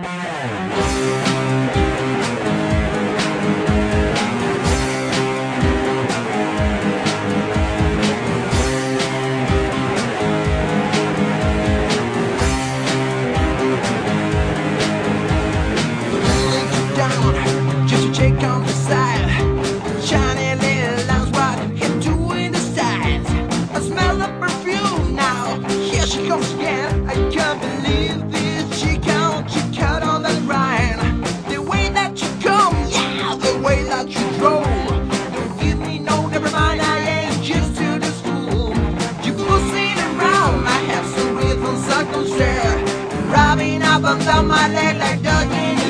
Just to check on the side, shiny little lamps, what hit doing the sides. I smell the perfume now. Here she comes again. I can't believe it. She cut on that rhyme. The way that you come, yeah, the way that you drove. Don't give me no, never mind. I ain't used to this fool. You pushing around. I have some rhythms I can share, rubbing up and down my leg like doggy.